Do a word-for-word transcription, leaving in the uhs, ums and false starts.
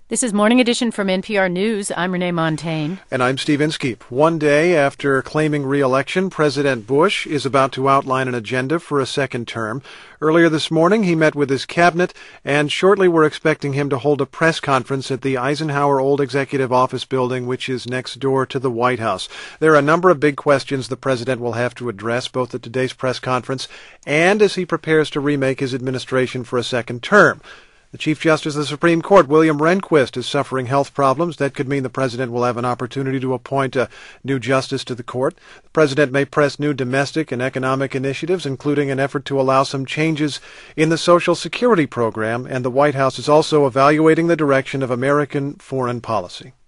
This is Morning Edition from N P R News. I'm Renee Montaigne. And I'm Steve Inskeep. One day after claiming re-election, President Bush is about to outline an agenda for a second term. Earlier this morning, he met with his cabinet, and shortly we're expecting him to hold a press conference at the Eisenhower Old Executive Office building, which is next door to the White House. There are a number of big questions the president will have to address, both at today's press conference and as he prepares to remake his administration for a second term. The Chief Justice of the Supreme Court, William Rehnquist, is suffering health problems. That could mean the president will have an opportunity to appoint a new justice to the court. The president may press new domestic and economic initiatives, including an effort to allow some changes in the Social Security program, and the White House is also evaluating the direction of American foreign policy.